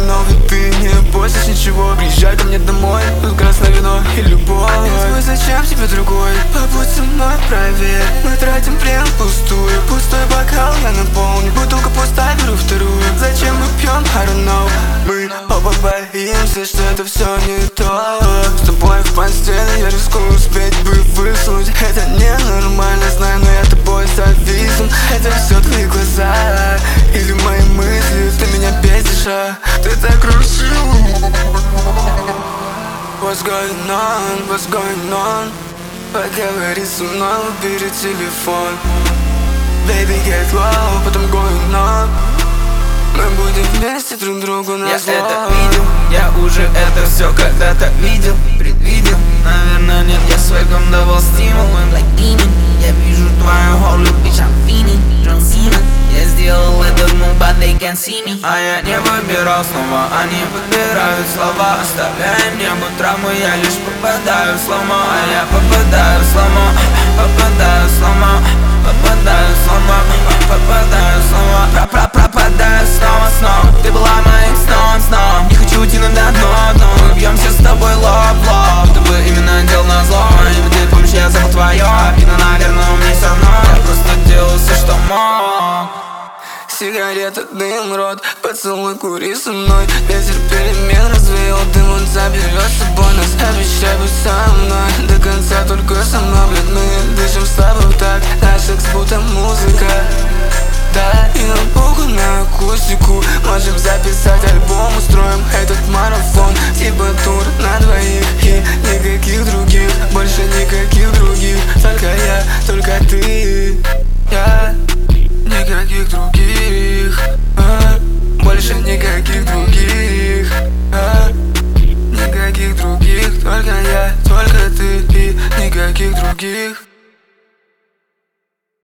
хреновый, ты не бойся ничего. Приезжай ко мне домой, тут красное вино и любовь. Я зачем тебе другой? Побудь со мной, проверь. Мы тратим время впустую. Пустой бокал я наполню, бутылка пустая, беру вторую. Зачем мы пьем? I don't know. Мы оба боимся, что это все не то. С тобой в постели я рискую успеть бы высунуть. Это ненормально, знаю, но я тобой зависим. Это все твои глаза или мои мысли, ты меня бесишь, а ты так красива. What's going on, what's going on? Поговори со мной, убери телефон. Baby, get low, потом going on. Мы будем вместе друг другу на зло. Я это видел, я уже это все когда-то видел, предвидел. Наверное, нет, я своим давал стимул. Like demon, я вижу твою голую, bitch, I'm feeling John Cena. Я сделал этот move, but they can't see me. А я не выбирал снова, они выбирают слова. Оставляя небо травмы, я лишь попадаю в слома. А я попадаю в слома, попадаю в слома, попадаю в слома, попадаю в слома. Пропадаю снова. Ты была моим сном. Не хочу уйти на дно. Мы бьемся с тобой лоб в лоб. Ты бы именно делал на зло. И ты помнишь, я забыл твое обидно, наверное, мне все равно. Я просто делал все, что мог. Сигарета, дым, рот, поцелуй, кури со мной. Ветер перемен развеял дым, он заберет с собой нас. Обещай быть со мной до конца, только со мной, блядь. Мы дышим с тобой так, наш секс будто музыка. Да, и на букву, на акустику можем записать альбом, устроим этот марафон. Типа тур на двоих и никаких других, больше никаких других. Только я, только ты, я. Никаких других, больше никаких других, никаких других. Только я, только ты и никаких других.